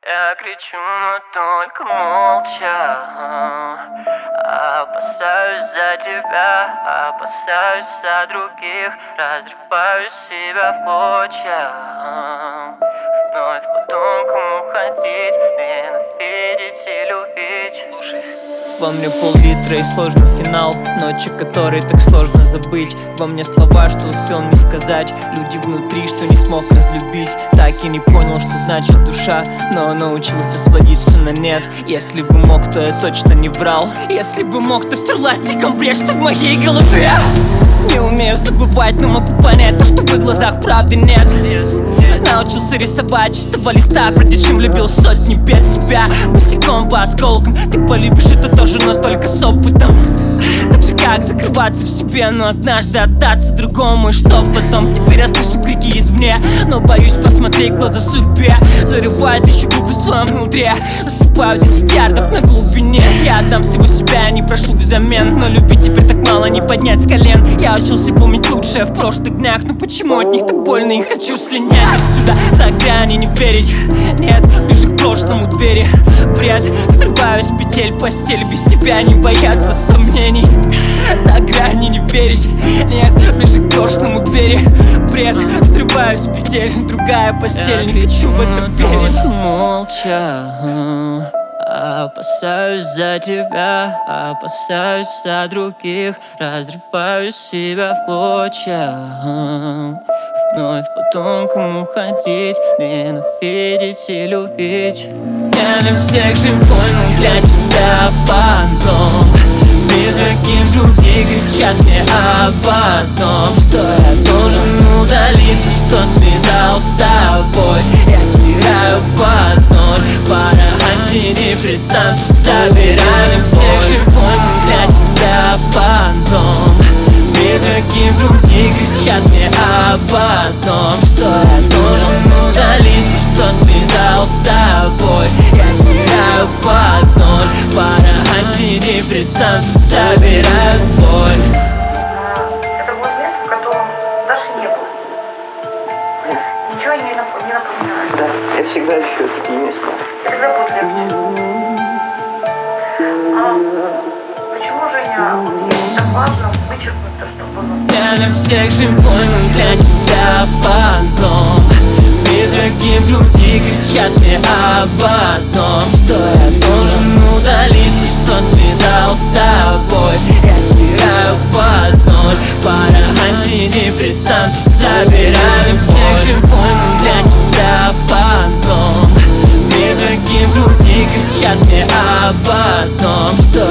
Я кричу, но только молча. Опасаюсь за тебя, опасаюсь за других. Разрываю себя в клочья. Вновь по тонкому ходить, ненавидеть и любить. Во мне пол-литра и сложный финал, ночи, которые так сложно забыть. Во мне слова, что успел не сказать, люди внутри, что не смог разлюбить. Так и не понял, что значит душа, но научился сводить все на нет. Если бы мог, то я точно не врал. Если бы мог, то стер ластиком брешь, что в моей голове. Не умею забывать, но могу понять то, что в их глазах правды нет. Научился рисовать чистого листа, прежде чем любил сотни бед себя. Босиком по осколкам, ты полюбишь это тоже, но только с опытом. Так же как закрываться в себе, но однажды отдаться другому. И что потом? Теперь я слышу крики извне, но боюсь посмотреть в глаза судьбе. Зарываюсь еще глубже в своем внутри, засыпаю 10 ярдов на глубине. Я отдам всего себя, не прошу взамен, но любить теперь так мало, не поднять с колен. Я учился помнить лучшее в прошлых днях, но почему от них так больно и хочу слинять? Отсюда, за грани не верить, нет, ближе к прошлому двери. Бред, срываюсь с петель постель, без тебя не бояться сомнений. За грани не верить, нет, ближе к прошлому двери. Бред, срываюсь с петель, другая постель, не хочу в это верить. Молча, опасаюсь за тебя, опасаюсь за других. Разрываю себя в клочья, вновь по тонкому ходить, ненавидеть и любить. Я для всех живой, но для тебя фантом. Призраки в груди кричат мне об одном, что я должен удалиться, что связал с тобой. Я стираю под ноль, пара антидепрессантов. Забираю всех живой, но для тебя фантом. Призраки в груди кричат мне об одном, что я должен удалиться, что связал с тобой. Я стираю под ноль, пара антидепрессантов забирают боль. Это было место, в котором Даши не было. Ничего не напоминает. Да, я всегда ищу такие места. И тогда будет легче. Почему, Женя, ей так важно вычеркнуть то, что было? Я для всех живой, но для тебя фантом. Призраки в груди кричат мне об одном, что я должен удалиться, что связал с тобой. Я стираю под ноль, пара антидепрессантов забираю всех живой, но для тебя фантом. Призраки в груди кричат мне об одном, что